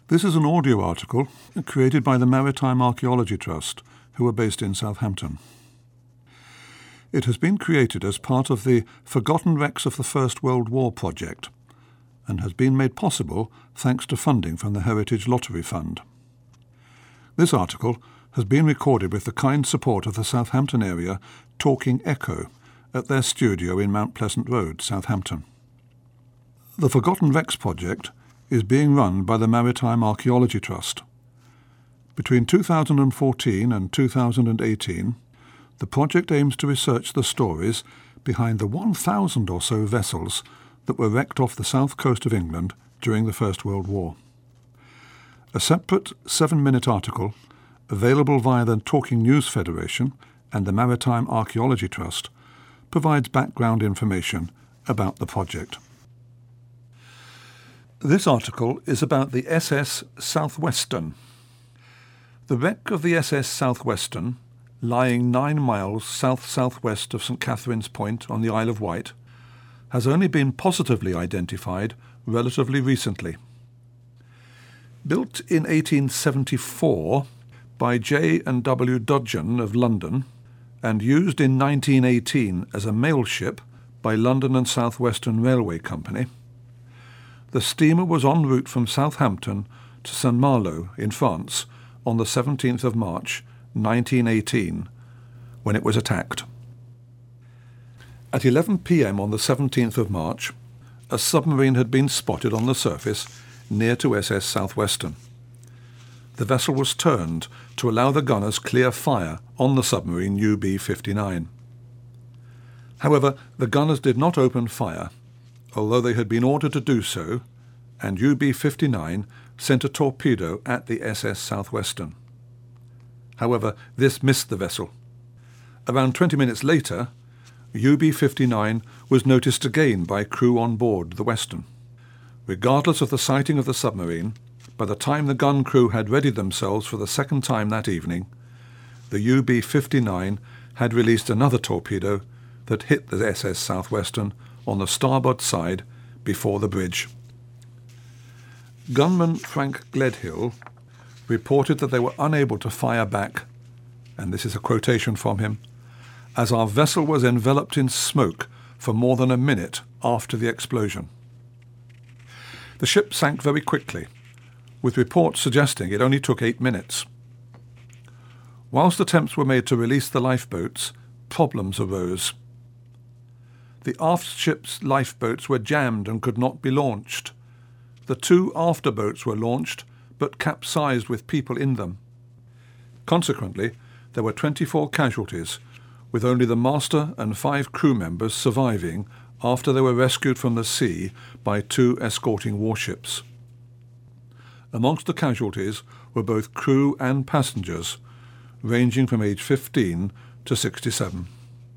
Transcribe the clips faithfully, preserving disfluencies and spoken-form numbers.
This is an audio article created by the Maritime Archaeology Trust, who are based in Southampton. It has been created as part of the Forgotten Wrecks of the First World War project and has been made possible thanks to funding from the Heritage Lottery Fund. This article has been recorded with the kind support of the Southampton area Talking Echo at their studio in Mount Pleasant Road, Southampton. The Forgotten Wrecks project is being run by the Maritime Archaeology Trust. Between two thousand fourteen and two thousand eighteen, the project aims to research the stories behind the one thousand or so vessels that were wrecked off the south coast of England during the First World War. A separate seven-minute article, available via the Talking News Federation and the Maritime Archaeology Trust, provides background information about the project. This article is about the S S Southwestern. The wreck of the S S Southwestern, lying nine miles south-southwest of St Catherine's Point on the Isle of Wight, has only been positively identified relatively recently. Built in eighteen seventy-four by J and W Dudgeon of London and used in nineteen eighteen as a mail ship by London and South Western Railway Company, the steamer was en route from Southampton to Saint-Malo in France on the seventeenth of March nineteen eighteen, when it was attacked. At eleven p m on the seventeenth of March, a submarine had been spotted on the surface near to S S Southwestern. The vessel was turned to allow the gunners clear fire on the submarine U B fifty-nine. However, the gunners did not open fire, although they had been ordered to do so, and U B fifty-nine sent a torpedo at the S S Southwestern. However, this missed the vessel. Around twenty minutes later, U B fifty-nine was noticed again by crew on board the Western. Regardless of the sighting of the submarine, by the time the gun crew had readied themselves for the second time that evening, the U B fifty-nine had released another torpedo that hit the S S Southwestern on the starboard side before the bridge. Gunman Frank Gledhill reported that they were unable to fire back, and this is a quotation from him, as our vessel was enveloped in smoke for more than a minute after the explosion. The ship sank very quickly, with reports suggesting it only took eight minutes. Whilst attempts were made to release the lifeboats, problems arose. The aft ship's lifeboats were jammed and could not be launched. The two afterboats were launched, but capsized with people in them. Consequently, there were twenty-four casualties, with only the master and five crew members surviving after they were rescued from the sea by two escorting warships. Amongst the casualties were both crew and passengers, ranging from age fifteen to sixty-seven.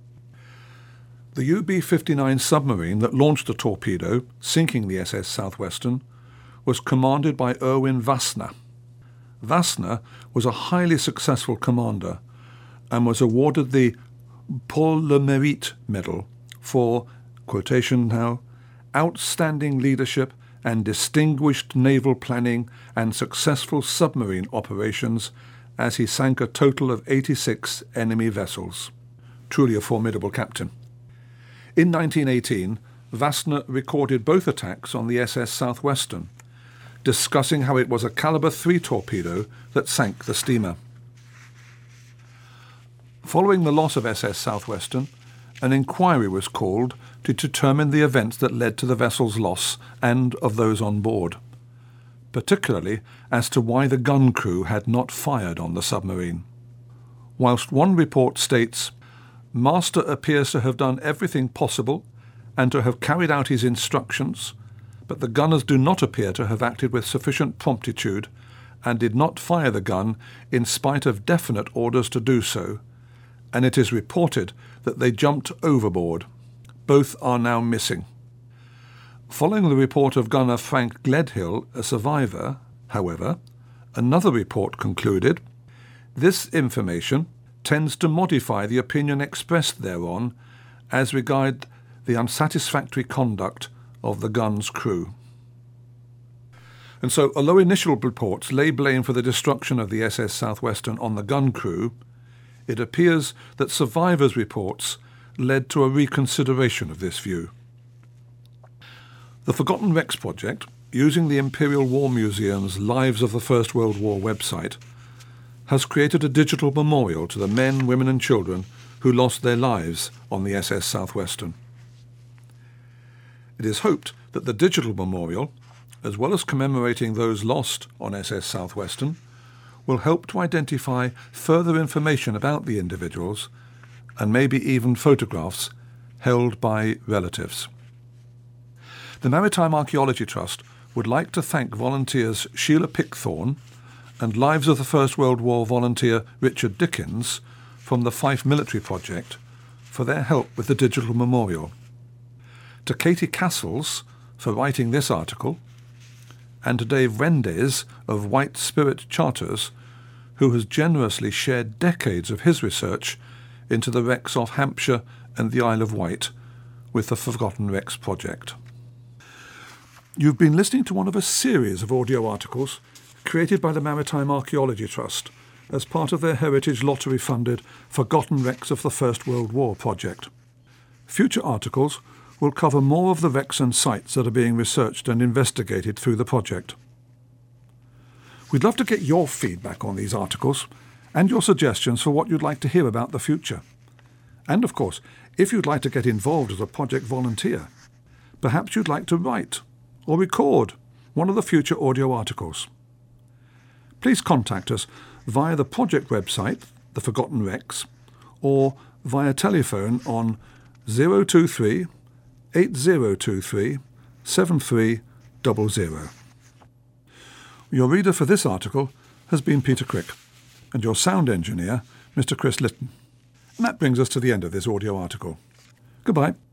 The U B fifty-nine submarine that launched the torpedo, sinking the S S Southwestern, was commanded by Erwin Vassner. Vassner was a highly successful commander and was awarded the Pour le Mérite Medal for, quotation now, outstanding leadership and distinguished naval planning and successful submarine operations as he sank a total of eighty-six enemy vessels. Truly a formidable captain. In nineteen eighteen, Vassner recorded both attacks on the S S Southwestern, discussing how it was a caliber three torpedo that sank the steamer. Following the loss of S S Southwestern, an inquiry was called to determine the events that led to the vessel's loss and of those on board, particularly as to why the gun crew had not fired on the submarine. Whilst one report states, "Master appears to have done everything possible and to have carried out his instructions, but the gunners do not appear to have acted with sufficient promptitude and did not fire the gun in spite of definite orders to do so, and it is reported that they jumped overboard. Both are now missing." Following the report of gunner Frank Gledhill, a survivor, however, another report concluded, "This information tends to modify the opinion expressed thereon as regard the unsatisfactory conduct of the gun's crew." And so, although initial reports lay blame for the destruction of the S S Southwestern on the gun crew, it appears that survivors' reports led to a reconsideration of this view. The Forgotten Wrecks Project, using the Imperial War Museum's Lives of the First World War website, has created a digital memorial to the men, women and children who lost their lives on the S S Southwestern. It is hoped that the digital memorial, as well as commemorating those lost on S S Southwestern, will help to identify further information about the individuals and maybe even photographs held by relatives. The Maritime Archaeology Trust would like to thank volunteers Sheila Pickthorne and Lives of the First World War volunteer Richard Dickens from the Fife Military Project for their help with the digital memorial, to Katie Castles for writing this article, and to Dave Wendes of White Spirit Charters, who has generously shared decades of his research into the wrecks off Hampshire and the Isle of Wight with the Forgotten Wrecks Project. You've been listening to one of a series of audio articles created by the Maritime Archaeology Trust as part of their Heritage Lottery-funded Forgotten Wrecks of the First World War project. Future articles will cover more of the wrecks and sites that are being researched and investigated through the project. We'd love to get your feedback on these articles and your suggestions for what you'd like to hear about the future. And of course, if you'd like to get involved as a project volunteer, perhaps you'd like to write or record one of the future audio articles. Please contact us via the project website, The Forgotten Wrecks, or via telephone on zero two three, eight zero two three, seven three zero zero. Your reader for this article has been Peter Crick, and your sound engineer, Mister Chris Litton. And that brings us to the end of this audio article. Goodbye.